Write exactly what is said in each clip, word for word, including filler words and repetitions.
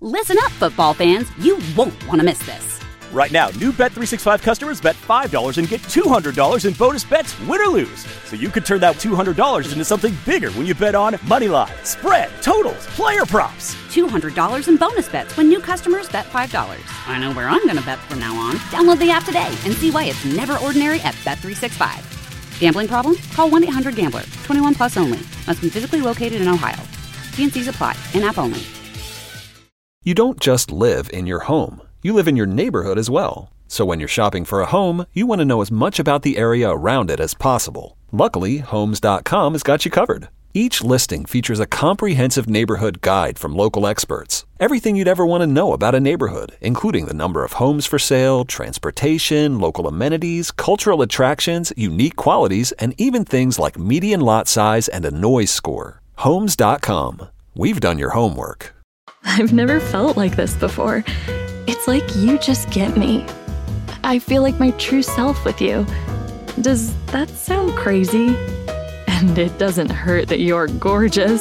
Listen up, football fans. You won't want to miss this. Right now, new Bet three sixty-five customers bet five dollars and get two hundred dollars in bonus bets, win or lose. So you could turn that two hundred dollars into something bigger when you bet on money line, spread, totals, player props. two hundred dollars in bonus bets when new customers bet five dollars. I know where I'm going to bet from now on. Download the app today and see why it's never ordinary at Bet three sixty-five. Gambling problem? Call one eight hundred gambler. twenty-one plus only. Must be physically located in Ohio. T and C's apply. In-app only. You don't just live in your home. You live in your neighborhood as well. So when you're shopping for a home, you want to know as much about the area around it as possible. Luckily, Homes dot com has got you covered. Each listing features a comprehensive neighborhood guide from local experts. Everything you'd ever want to know about a neighborhood, including the number of homes for sale, transportation, local amenities, cultural attractions, unique qualities, and even things like median lot size and a noise score. Homes dot com. We've done your homework. I've never felt like this before. It's like you just get me. I feel like my true self with you. Does that sound crazy? And it doesn't hurt that you're gorgeous.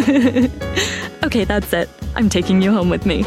Okay, that's it. I'm taking you home with me.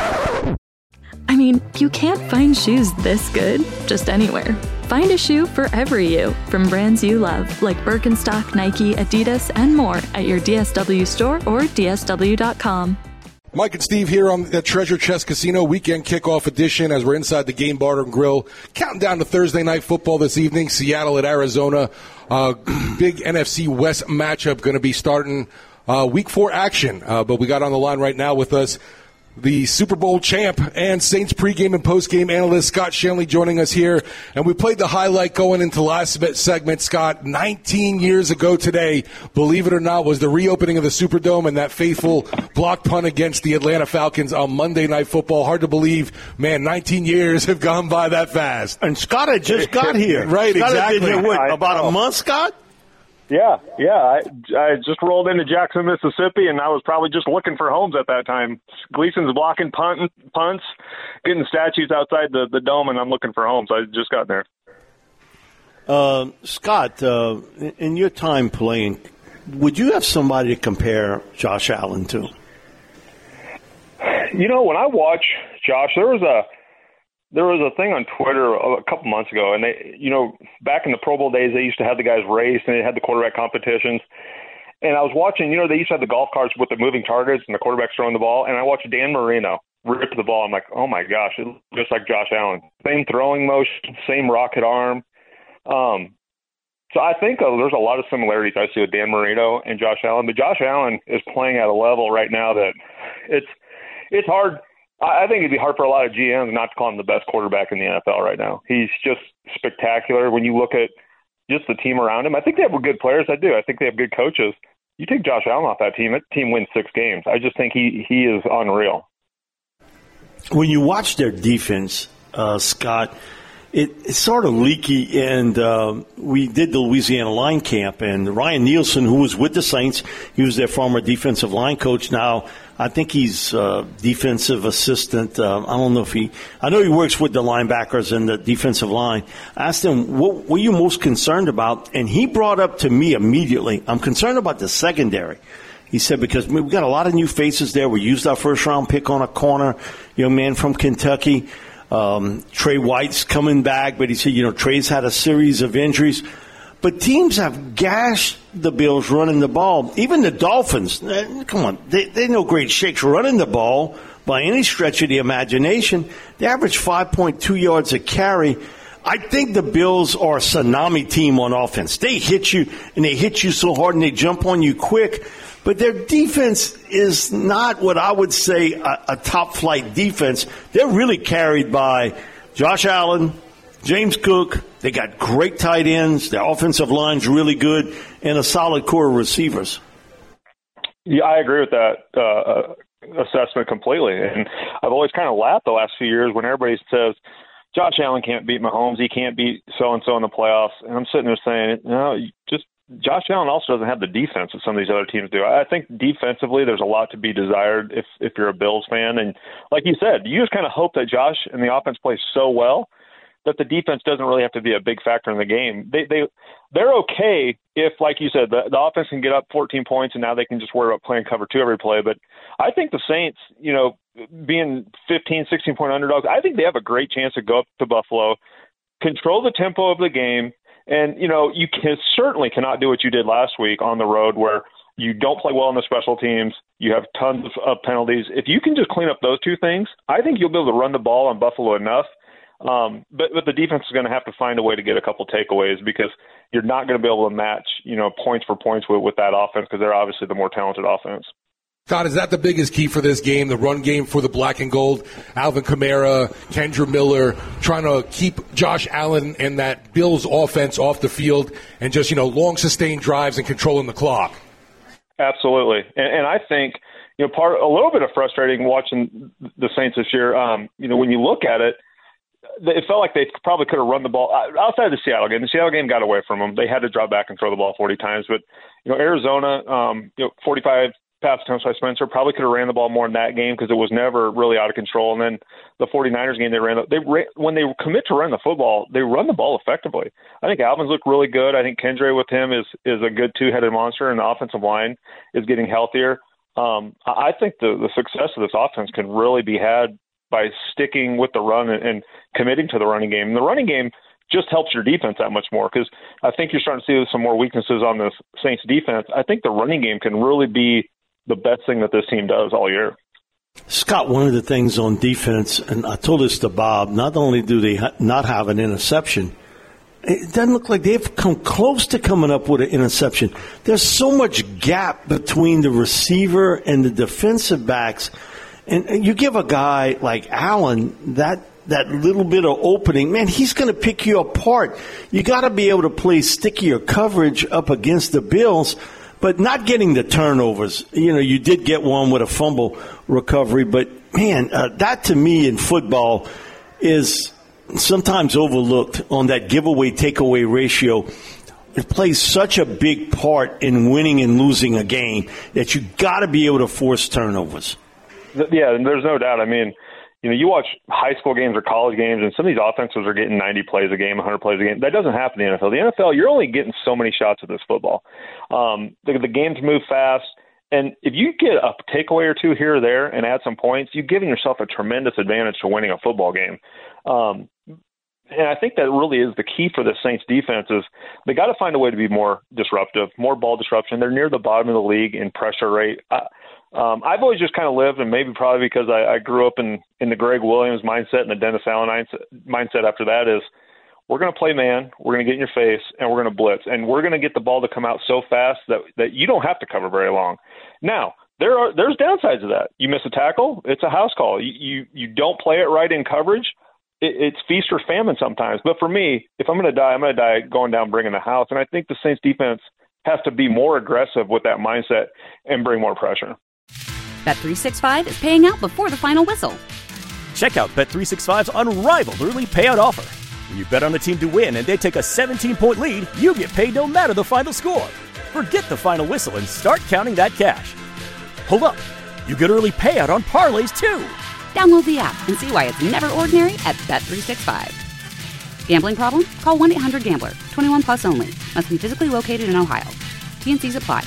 I mean, you can't find shoes this good just anywhere. Find a shoe for every you from brands you love, like Birkenstock, Nike, Adidas, and more at your D S W store or D S W dot com. Mike and Steve here on the Treasure Chest Casino weekend kickoff edition as we're inside the Game Bar and Grill. Counting down to Thursday night football this evening, Seattle at Arizona. Uh, big N F C West matchup going to be starting uh, week four action. Uh, but we got on the line right now with us the Super Bowl champ and Saints pregame and postgame analyst Scott Shanley joining us here. And we played the highlight going into last segment, Scott. nineteen years ago today, believe it or not, was the reopening of the Superdome and that faithful block punt against the Atlanta Falcons on Monday Night Football. Hard to believe, man, nineteen years have gone by that fast. And Scott had just got here. Right, Scott exactly. Had been here, what, about a month, Scott? Yeah, yeah. I, I just rolled into Jackson, Mississippi, and I was probably just looking for homes at that time. Gleason's blocking punt, punts, getting statues outside the, the dome, and I'm looking for homes. I just got there. Uh, Scott, uh, in your time playing, would you have somebody to compare Josh Allen to? You know, when I watch Josh, there was a There was a thing on Twitter a couple months ago, and they, you know, back in the Pro Bowl days, they used to have the guys race, and they had the quarterback competitions. And I was watching, you know, they used to have the golf carts with the moving targets and the quarterbacks throwing the ball, and I watched Dan Marino rip the ball. I'm like, oh my gosh, it looks just like Josh Allen. Same throwing motion, same rocket arm. Um, so I think uh, there's a lot of similarities I see with Dan Marino and Josh Allen, but Josh Allen is playing at a level right now that it's it's hard. I think it'd be hard for a lot of G Ms not to call him the best quarterback in the N F L right now. He's just spectacular when you look at just the team around him. I think they have good players. I do. I think they have good coaches. You take Josh Allen off that team, that team wins six games. I just think he, he is unreal. When you watch their defense, uh, Scott, it, it's sort of leaky. And uh, we did the Louisiana line camp, and Ryan Nielsen, who was with the Saints, he was their former defensive line coach. Now, I think he's uh, defensive assistant. Uh, I don't know if he – I know he works with the linebackers and the defensive line. I asked him, what were you most concerned about? And he brought up to me immediately, I'm concerned about the secondary. He said, because we've got a lot of new faces there. We used our first-round pick on a corner, young man from Kentucky. Um, Trey White's coming back, but he said, you know, Trey's had a series of injuries. But teams have gashed the Bills running the ball. Even the Dolphins, come on, they, they're no great shakes running the ball by any stretch of the imagination. They average five point two yards a carry. I think the Bills are a tsunami team on offense. They hit you, and they hit you so hard, and they jump on you quick. But their defense is not what I would say a, a top-flight defense. They're really carried by Josh Allen, James Cook. They got great tight ends. Their offensive line's really good, and a solid core of receivers. Yeah, I agree with that uh, assessment completely. And I've always kind of laughed the last few years when everybody says, Josh Allen can't beat Mahomes, he can't beat so-and-so in the playoffs. And I'm sitting there saying, no, just Josh Allen also doesn't have the defense that some of these other teams do. I think defensively there's a lot to be desired if, if you're a Bills fan. And like you said, you just kind of hope that Josh and the offense plays so well that the defense doesn't really have to be a big factor in the game. They, they, they're okay if, like you said, the, the offense can get up fourteen points and now they can just worry about playing cover two every play. But I think the Saints, you know, being fifteen, sixteen point underdogs. I think they have a great chance to go up to Buffalo, control the tempo of the game. And, you know, you can, certainly cannot do what you did last week on the road where you don't play well on the special teams. You have tons of, of penalties. If you can just clean up those two things, I think you'll be able to run the ball on Buffalo enough. Um, but, but the defense is going to have to find a way to get a couple takeaways because you're not going to be able to match, you know, points for points with, with that offense because they're obviously the more talented offense. Scott, is that the biggest key for this game, the run game for the black and gold? Alvin Kamara, Kendra Miller, trying to keep Josh Allen and that Bills offense off the field and just, you know, long sustained drives and controlling the clock. Absolutely. And, and I think, you know, part a little bit of frustrating watching the Saints this year, um, you know, when you look at it, it felt like they probably could have run the ball outside of the Seattle game. The Seattle game got away from them. They had to drop back and throw the ball forty times. But, you know, Arizona, um, you know, forty-five pass attempts by Spencer, probably could have ran the ball more in that game because it was never really out of control. And then the 49ers game, they ran, they ran, when they commit to run the football, they run the ball effectively. I think Alvin's looked really good. I think Kendra with him is, is a good two-headed monster, and the offensive line is getting healthier. Um, I think the, the success of this offense can really be had by sticking with the run and, and committing to the running game. And the running game just helps your defense that much more because I think you're starting to see some more weaknesses on the Saints defense. I think the running game can really be the best thing that this team does all year. Scott, one of the things on defense, and I told this to Bob, not only do they ha- not have an interception, it doesn't look like they've come close to coming up with an interception. There's so much gap between the receiver and the defensive backs. And, and you give a guy like Allen that that little bit of opening, man, he's going to pick you apart. You got to be able to play stickier coverage up against the Bills, but not getting the turnovers. You know, you did get one with a fumble recovery, but, man, uh, that to me in football is sometimes overlooked on that giveaway takeaway ratio. It plays such a big part in winning and losing a game that you got to be able to force turnovers. Yeah, and there's no doubt. I mean, you know, you watch high school games or college games, and some of these offenses are getting ninety plays a game, one hundred plays a game. That doesn't happen in the N F L. The N F L, you're only getting so many shots at this football. Um, the, the games move fast, and if you get a takeaway or two here or there and add some points, you're giving yourself a tremendous advantage to winning a football game. Um, and I think that really is the key for the Saints defense is they got to find a way to be more disruptive, more ball disruption. They're near the bottom of the league in pressure rate. I, Um, I've always just kind of lived, and maybe probably because I, I grew up in, in the Greg Williams mindset and the Dennis Allen mindset after that is we're going to play man, we're going to get in your face, and we're going to blitz. And we're going to get the ball to come out so fast that, that you don't have to cover very long. Now, there are there's downsides to that. You miss a tackle, it's a house call. You you, you don't play it right in coverage, it, it's feast or famine sometimes. But for me, if I'm going to die, I'm going to die going down bringing the house. And I think the Saints defense has to be more aggressive with that mindset and bring more pressure. Bet three sixty-five is paying out before the final whistle. Check out Bet three sixty-five's unrivaled early payout offer. When you bet on a team to win and they take a seventeen-point lead, you get paid no matter the final score. Forget the final whistle and start counting that cash. Hold up. You get early payout on parlays, too. Download the app and see why it's never ordinary at Bet three sixty-five. Gambling problem? Call one eight hundred gambler. twenty-one plus only. Must be physically located in Ohio. T and C's apply.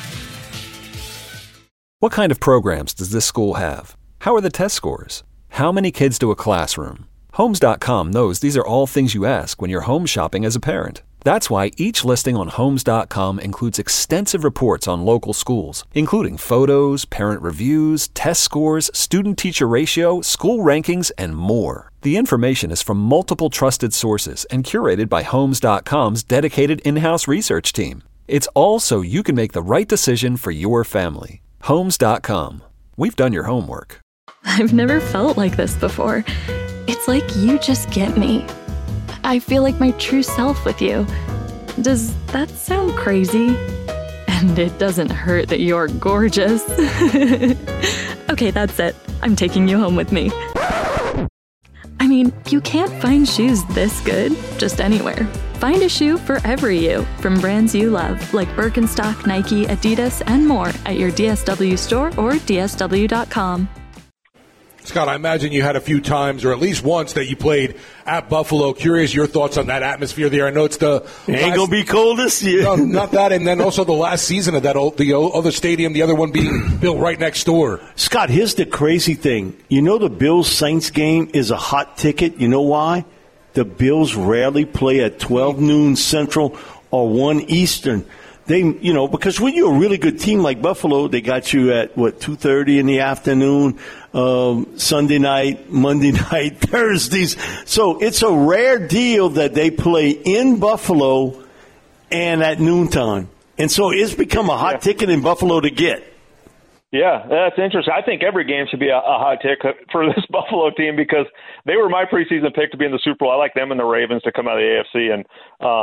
What kind of programs does this school have? How are the test scores? How many kids to a classroom? Homes dot com knows these are all things you ask when you're home shopping as a parent. That's why each listing on Homes dot com includes extensive reports on local schools, including photos, parent reviews, test scores, student-teacher ratio, school rankings, and more. The information is from multiple trusted sources and curated by Homes dot com's dedicated in-house research team. It's all so you can make the right decision for your family. Homes dot com. We've done your homework. I've never felt like this before. It's like you just get me. I feel like my true self with you. Does that sound crazy? And it doesn't hurt that you're gorgeous. Okay, that's it. I'm taking you home with me. I mean, you can't find shoes this good just anywhere. Find a shoe for every you from brands you love, like Birkenstock, Nike, Adidas, and more at your D S W store or D S W dot com. Scott, I imagine you had a few times, or at least once, that you played at Buffalo. Curious your thoughts on that atmosphere there. I know it's the it ain't gonna be cold this year. No, not that, and then also the last season of that old, the other stadium, the other one being built right next door. Scott, here's the crazy thing. You know the Bills-Saints game is a hot ticket. You know why? The Bills rarely play at twelve noon Central or one Eastern. They, you know, because when you're a really good team like Buffalo, they got you at, what, two thirty in the afternoon, um, Sunday night, Monday night, Thursdays. So it's a rare deal that they play in Buffalo and at noontime. And so it's become a hot yeah. ticket in Buffalo to get. Yeah, that's interesting. I think every game should be a, a hot ticket for this Buffalo team because they were my preseason pick to be in the Super Bowl. I like them and the Ravens to come out of the A F C. And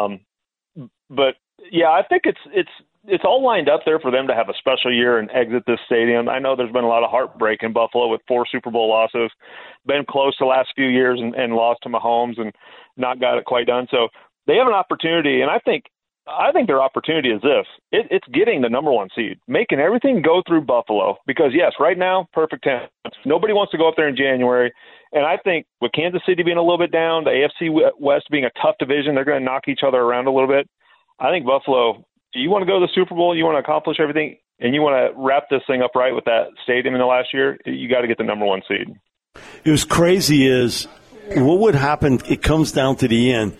um, but, yeah, I think it's it's it's all lined up there for them to have a special year and exit this stadium. I know there's been a lot of heartbreak in Buffalo with four Super Bowl losses, been close the last few years and, and lost to Mahomes and not got it quite done. So they have an opportunity, and I think I think their opportunity is this. It, it's getting the number one seed, making everything go through Buffalo because, yes, right now, perfect chance. Nobody wants to go up there in January. And I think with Kansas City being a little bit down, the A F C West being a tough division, they're going to knock each other around a little bit. I think Buffalo, you want to go to the Super Bowl, you want to accomplish everything, and you want to wrap this thing up right with that stadium in the last year, you got to get the number one seed. It was crazy is what would happen, it comes down to the end.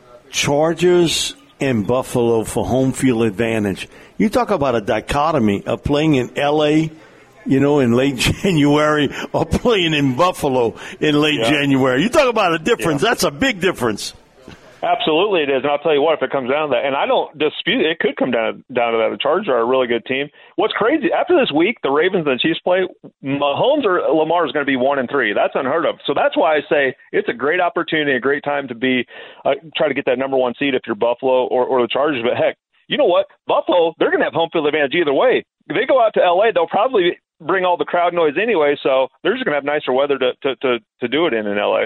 Chargers and Buffalo for home field advantage. You talk about a dichotomy of playing in L A, you know, in late January or playing in Buffalo in late yeah. January. You talk about a difference. Yeah. That's a big difference. Absolutely it is, and I'll tell you what, if it comes down to that, and I don't dispute it, could come down, down to that. The Chargers are a really good team. What's crazy, after this week, the Ravens and the Chiefs play, Mahomes or Lamar is going to be one and three. That's unheard of. So that's why I say it's a great opportunity, a great time to be uh, try to get that number one seed if you're Buffalo or, or the Chargers. But, heck, you know what? Buffalo, they're going to have home field advantage either way. If they go out to L A, they'll probably bring all the crowd noise anyway, so they're just going to have nicer weather to, to, to, to do it in in L A.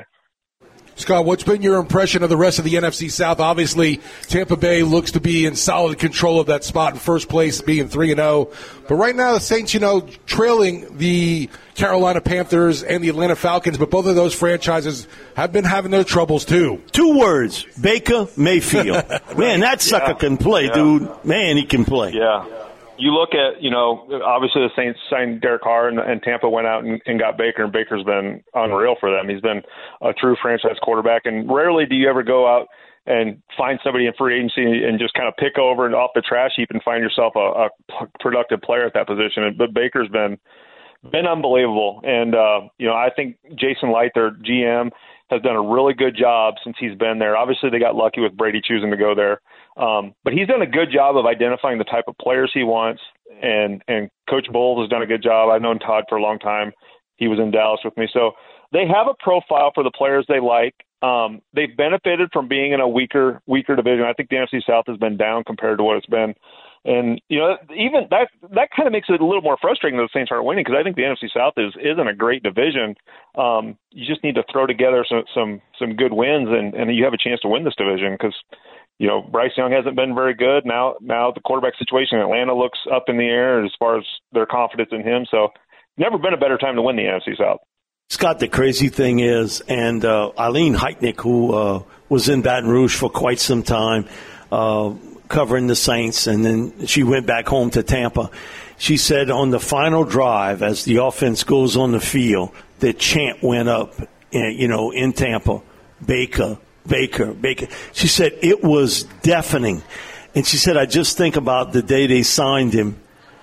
Scott, what's been your impression of the rest of the N F C South? Obviously, Tampa Bay looks to be in solid control of that spot in first place, being three and oh. But right now, the Saints, you know, trailing the Carolina Panthers and the Atlanta Falcons, but both of those franchises have been having their troubles, too. Two words, Baker Mayfield. Man, that sucker yeah. can play, yeah. dude. Man, he can play. Yeah. You look at, you know, obviously the Saints signed Derek Carr and, and Tampa went out and, and got Baker, and Baker's been unreal for them. He's been a true franchise quarterback, and rarely do you ever go out and find somebody in free agency and just kind of pick over and off the trash heap and find yourself a, a productive player at that position. But Baker's been been unbelievable, and uh, you know, I think Jason Light, their G M, has done a really good job since he's been there. Obviously, they got lucky with Brady choosing to go there. Um, but he's done a good job of identifying the type of players he wants, and, and Coach Bowles has done a good job. I've known Todd for a long time. He was in Dallas with me. So they have a profile for the players they like. Um, they've benefited from being in a weaker weaker division. I think the N F C South has been down compared to what it's been. And, you know, even that that kind of makes it a little more frustrating that the Saints aren't winning, because I think the N F C South is, isn't a great division. Um, you just need to throw together some some, some good wins, and, and you have a chance to win this division because, you know, Bryce Young hasn't been very good. Now now the quarterback situation in Atlanta looks up in the air as far as their confidence in him. So never been a better time to win the N F C South. Scott, the crazy thing is, and uh, Eileen Heitnick, who uh, was in Baton Rouge for quite some time, uh, covering the Saints, and then she went back home to Tampa. She said on the final drive, as the offense goes on the field, the chant went up, you know, in Tampa, Baker, Baker, Baker. She said it was deafening. And she said, I just think about the day they signed him.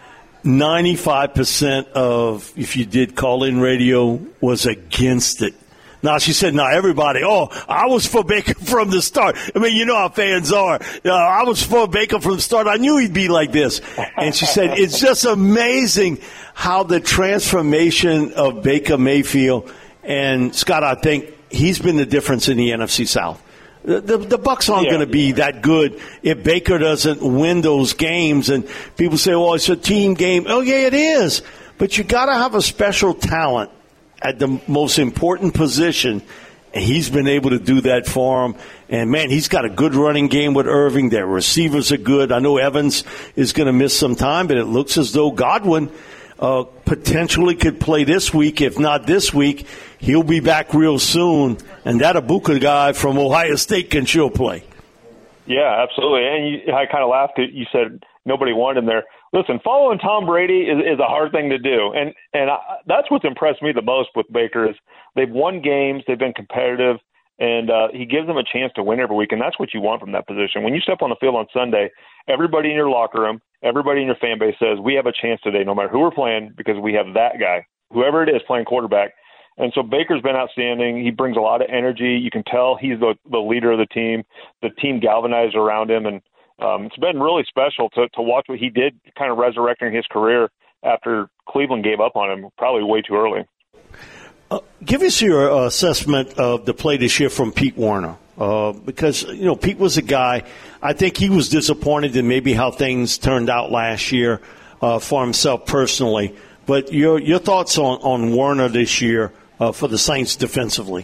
ninety-five percent of, if you did call-in radio, was against it. Now, she said, now everybody, oh, I was for Baker from the start. I mean, you know how fans are. Uh, I was for Baker from the start. I knew he'd be like this. And she said, it's just amazing how the transformation of Baker Mayfield, and Scott, I think he's been the difference in the N F C South. The, the, the Bucs aren't yeah. going to be that good if Baker doesn't win those games. And people say, well, it's a team game. Oh, yeah, it is. But you got to have a special talent at the most important position, and he's been able to do that for him. And, man, he's got a good running game with Irving. Their receivers are good. I know Evans is going to miss some time, but it looks as though Godwin uh, potentially could play this week. If not this week, he'll be back real soon. And that Ibuka guy from Ohio State can sure play. Yeah, absolutely. And you, I kind of laughed. You said nobody wanted him there. Listen, following Tom Brady is, is a hard thing to do. And, and I, that's what's impressed me the most with Baker is they've won games, they've been competitive, and uh, he gives them a chance to win every week. And that's what you want from that position. When you step on the field on Sunday, everybody in your locker room, everybody in your fan base says, we have a chance today, no matter who we're playing, because we have that guy, whoever it is, playing quarterback. And so Baker's been outstanding. He brings a lot of energy. You can tell he's the, the leader of the team. The team galvanized around him, and um, it's been really special to, to watch what he did, kind of resurrecting his career after Cleveland gave up on him probably way too early. Uh, give us your uh, assessment of the play this year from Pete Werner. Uh, because, you know, Pete was a guy, I think he was disappointed in maybe how things turned out last year uh, for himself personally. But your your thoughts on, on Werner this year uh, for the Saints defensively?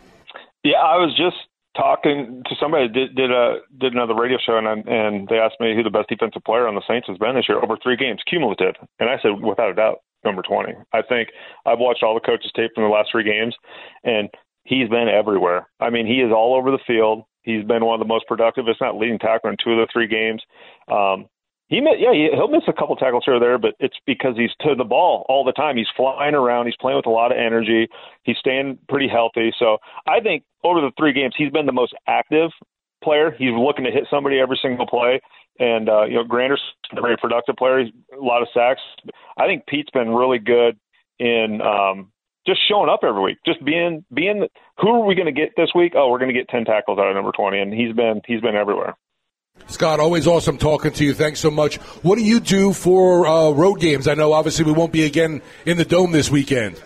Yeah, I was just talking to somebody that did, did, a, did another radio show, and, I, and they asked me who the best defensive player on the Saints has been this year over three games, cumulative. And I said, without a doubt, number twenty. I think I've watched all the coaches' tape from the last three games, and he's been everywhere. I mean, he is all over the field. He's been one of the most productive, if not leading tackler in two of the three games. Um, he, yeah, he, he'll miss a couple tackles here or there, but it's because he's to the ball all the time. He's flying around. He's playing with a lot of energy. He's staying pretty healthy. So I think over the three games, he's been the most active player. He's looking to hit somebody every single play. And, uh, you know, Grander's a very productive player. He's a lot of sacks. I think Pete's been really good in um, – just showing up every week, just being, being, who are we going to get this week? Oh, we're going to get ten tackles out of number twenty. And he's been, he's been everywhere. Scott, always awesome talking to you. Thanks so much. What do you do for uh, road games? I know obviously we won't be again in the Dome this weekend.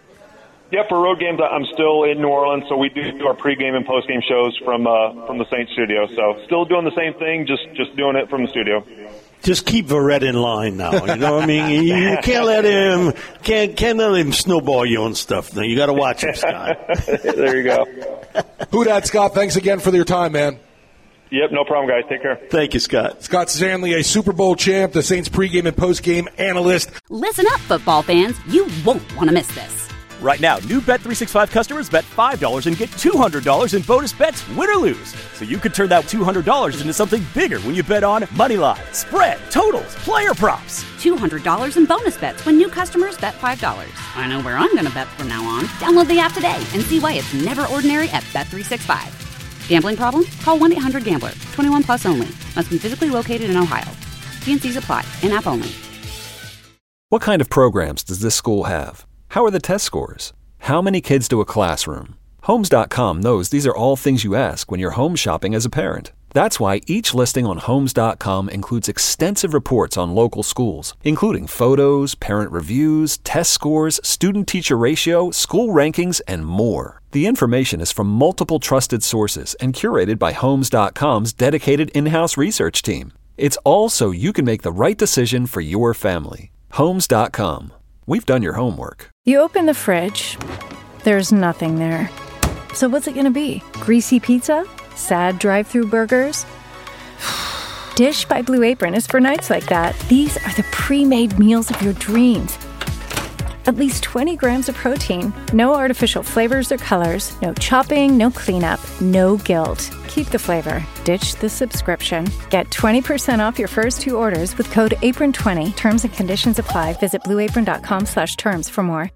Yeah, for road games, I'm still in New Orleans, so we do our pregame and postgame shows from uh, from the Saints studio. So still doing the same thing, just just doing it from the studio. Just keep Verrett in line now. You know what I mean? You can't let him can't can't let him snowball you on stuff. Now you got to watch him, Scott. There you go. Who dat, Scott? Thanks again for your time, man. Yep, no problem, guys. Take care. Thank you, Scott. Scott Zanley, a Super Bowl champ, the Saints pregame and postgame analyst. Listen up, football fans. You won't want to miss this. Right now, new Bet three sixty-five customers bet five dollars and get two hundred dollars in bonus bets, win or lose. So you could turn that two hundred dollars into something bigger when you bet on money line, spread, totals, player props. two hundred dollars in bonus bets when new customers bet five dollars. I know where I'm going to bet from now on. Download the app today and see why it's never ordinary at Bet three sixty-five. Gambling problem? Call one eight hundred gambler. twenty-one plus only. Must be physically located in Ohio. T and C's apply. In-app only. What kind of programs does this school have? How are the test scores? How many kids do a classroom? Homes dot com knows these are all things you ask when you're home shopping as a parent. That's why each listing on Homes dot com includes extensive reports on local schools, including photos, parent reviews, test scores, student-teacher ratio, school rankings, and more. The information is from multiple trusted sources and curated by Homes dot com's dedicated in-house research team. It's all so you can make the right decision for your family. Homes dot com. We've done your homework. You open the fridge. There's nothing there. So what's it going to be? Greasy pizza? Sad drive-through burgers? Dish by Blue Apron is for nights like that. These are the pre-made meals of your dreams. At least twenty grams of protein. No artificial flavors or colors. No chopping, no cleanup, no guilt. Keep the flavor. Ditch the subscription. Get twenty percent off your first two orders with code apron twenty. Terms and conditions apply. Visit blue apron dot com slash terms for more.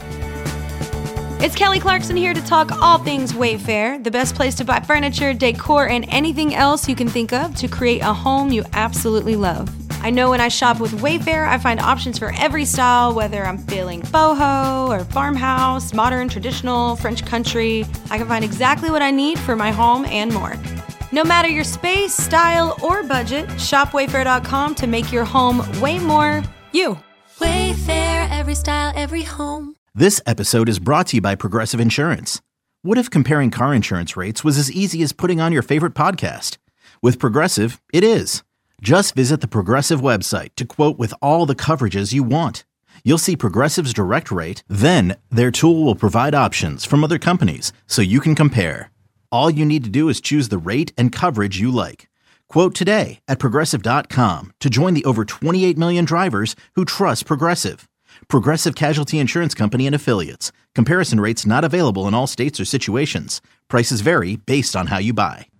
It's Kelly Clarkson here to talk all things Wayfair, the best place to buy furniture, decor, and anything else you can think of to create a home you absolutely love. I know when I shop with Wayfair, I find options for every style, whether I'm feeling boho or farmhouse, modern, traditional, French country. I can find exactly what I need for my home and more. No matter your space, style, or budget, shop wayfair dot com to make your home way more you. Wayfair, every style, every home. This episode is brought to you by Progressive Insurance. What if comparing car insurance rates was as easy as putting on your favorite podcast? With Progressive, it is. Just visit the Progressive website to quote with all the coverages you want. You'll see Progressive's direct rate, then their tool will provide options from other companies so you can compare. All you need to do is choose the rate and coverage you like. Quote today at progressive dot com to join the over twenty-eight million drivers who trust Progressive. Progressive Casualty Insurance Company and Affiliates. Comparison rates not available in all states or situations. Prices vary based on how you buy.